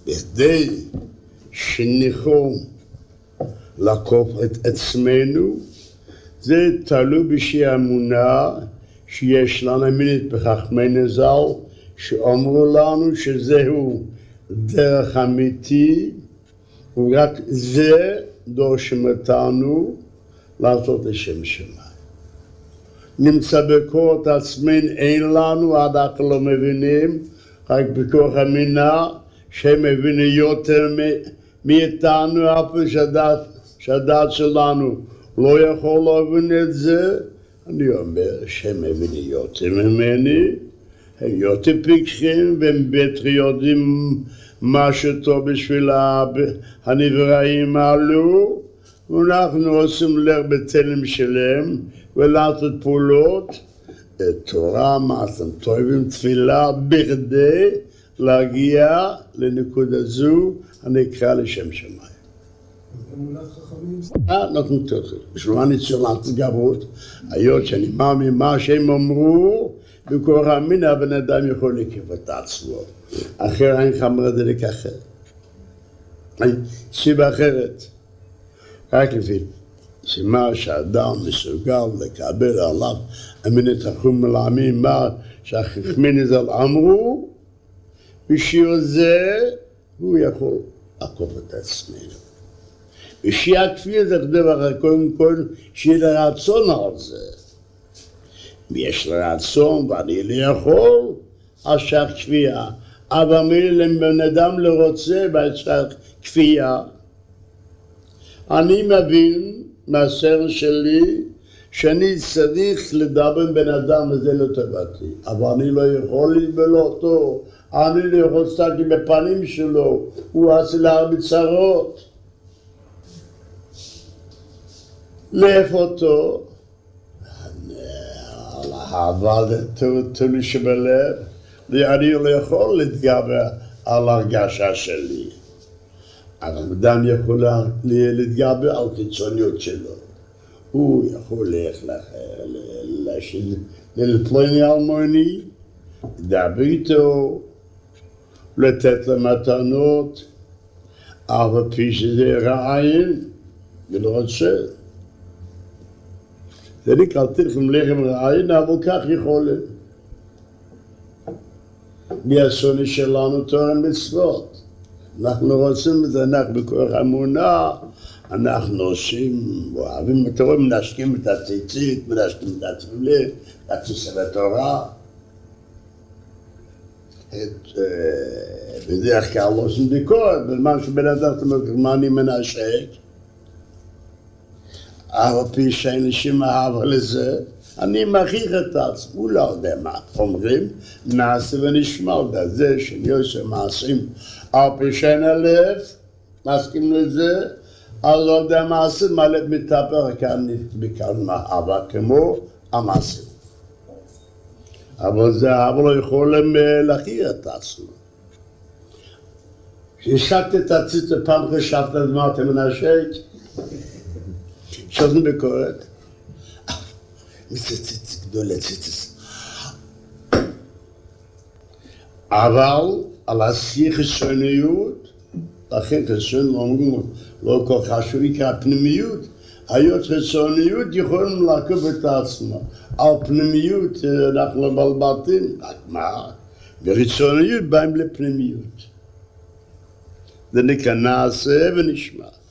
בכדי שניחום לעקוף את עצמנו, זה תלוי בשביל אמונה שיש לנו אמינית בחכמי ז"ל, שאומרו לנו שזהו דרך אמיתי, ורק זה דורשים אותנו לעשות לשם שמיים. נמצא בכוח עצמנו אין לנו, עד אנחנו לא מבינים, רק בכוח אמינה, שהם מבינים יותר מאיתנו, אף שהדעת שלנו לא יכול להבין את זה. אני אומר שהם מבינים יותר ממני, הם יותר פיקחים והם בטח יודעים מה שטוב בשביל הנבראים עלו, ואנחנו עושים לב בתלם שלהם ולעשות פעולות, תורה, מעשים טובים, תפילה, בכדי להגיע לנקודה זו הנקרא לשם שמיים. אמונת חכמים? נותנים תוכל. בשביל מה אני צריך להתגרות? היות שאני מאמין מה שהם אמרו, בכוח אמין הבן אדם יכול להקיף את עצמו. אחר אין חמר דלק אחר. סיבה אחרת. רק לפי שמה שהאדם מסוגל לקבל עליו אמינת החום מלעמים מה שהחכמי ז"ל אמרו, בשביל זה הוא יכול לעקוף את עצמנו. בשביל הכפייה זה דבר קודם כל שיהיה לרצון על זה. ויש לרצון ואני לא יכול, אז שייך כפייה. אבל מילים בן אדם לא רוצה בשייך כפייה. אני מבין מהסרט שלי שאני צריך לדבר עם בן אדם וזה לא טובתי. אבל אני לא יכול לסבול אותו, אני לא יכול להסתכל בפנים שלו, הוא עשה לה הרבה צרות. לאף אותו, אבל תולי שבלב, אני לא יכול להתגבר על הרגשה שלי. אבל אדם יכול להתגבר על קיצוניות שלו. הוא יכול לפלוני אלמוני, לדבר איתו, לתת לו מתנות, אבל כפי שזה רעיין, ולא רוצה. זה נקרא תלכם לחם רעיין, אבל כך יכולים. מהשוני שלנו תורה מצוות. אנחנו רוצים את זה, אנחנו בכוח אמונה, אנחנו עושים, אוהבים את התורה, מנשקים את הציצית, מנשקים את התפילין, את ספר התורה. בדרך כלל לא עושים ביקורת, בזמן שבן אדם אומר, מה אני מנשק? אבל פי שאין לי שום אהבה לזה, אני מכריח את עצמי, הוא לא יודע מה אומרים, נעשה ונשמע את זה שאני עושה מעשים, אבל פי שאין הלב, מסכים לזה, אז לא יודע מעשים, מה לב מתאפר כאן אהבה כמו המעשים. אבל זה אהבה לא יכולים להכריח את עצמי. כשהשקתי את הציצה פעם חשבת על מה אתם מנשק, שוזנו ביקורת, ציצית גדולה, ציצית. אבל על עשייה חיצוניות, לכן חיצוניות לא כל חשוב יקרא פנימיות, היות חיצוניות יכולים לעקוב את עצמו. על פנימיות אנחנו מבלבטים, רק מה? וחיצוניות באים לפנימיות. זה נקרא נעשה ונשמע.